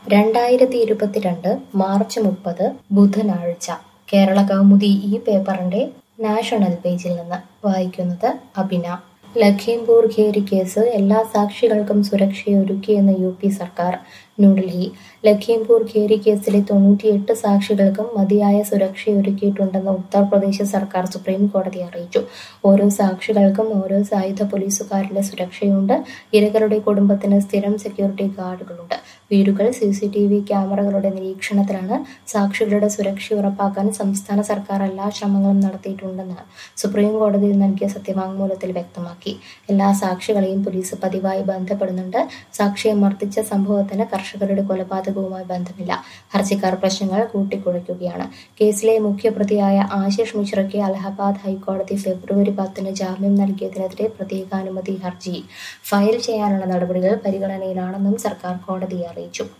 2022 March 30 ബുധനാഴ്ച കേരള കൗമുദി ഈ പേപ്പറിന്റെ നാഷണൽ പേജിൽ നിന്ന് വായിക്കുന്നത് അഭിന. ലഖീംപൂർ ഖേരി കേസ് എല്ലാ സാക്ഷികൾക്കും സുരക്ഷയൊരുക്കിയെന്ന് UP സർക്കാർ. ന്യൂഡൽഹി. ലഖീംപൂർ ഖേരി കേസിലെ 98 സാക്ഷികൾക്കും മതിയായ സുരക്ഷയൊരുക്കിയിട്ടുണ്ടെന്ന് ഉത്തർപ്രദേശ് സർക്കാർ സുപ്രീം കോടതിയെ അറിയിച്ചു. ഓരോ സാക്ഷികൾക്കും ഓരോ സായുധ പോലീസുകാരന്റെ സുരക്ഷയുണ്ട്. ഇരകളുടെ കുടുംബത്തിന് സ്ഥിരം സെക്യൂരിറ്റി ഗാർഡുകളുണ്ട്. വീടുകൾ CCTV ക്യാമറകളുടെ നിരീക്ഷണത്തിലാണ്. സാക്ഷികളുടെ സുരക്ഷ ഉറപ്പാക്കാൻ സംസ്ഥാന സർക്കാർ എല്ലാ ശ്രമങ്ങളും നടത്തിയിട്ടുണ്ടെന്ന് സുപ്രീം കോടതിയിൽ നൽകിയ സത്യവാങ്മൂലത്തിൽ വ്യക്തമാക്കി. എല്ലാ സാക്ഷികളെയും പോലീസ് പതിവായി ബന്ധപ്പെടുന്നുണ്ട്. സാക്ഷിയെ മർദ്ദിച്ച സംഭവത്തിന് കർഷകരുടെ കൊലപാതകവുമായി ബന്ധമില്ല. ഹർജിക്കാർ പ്രശ്നങ്ങൾ കൂട്ടിക്കുഴയ്ക്കുകയാണ്. കേസിലെ മുഖ്യപ്രതിയായ ആശിഷ് മിശ്രയ്ക്ക് അലഹബാദ് ഹൈക്കോടതി ഫെബ്രുവരി 10 ജാമ്യം നൽകിയതിനെതിരെ പ്രത്യേകാനുമതി ഹർജി ഫയൽ ചെയ്യാനുള്ള നടപടികൾ പരിഗണനയിലാണെന്നും സർക്കാർ കോടതിയെ അറിയിച്ചു.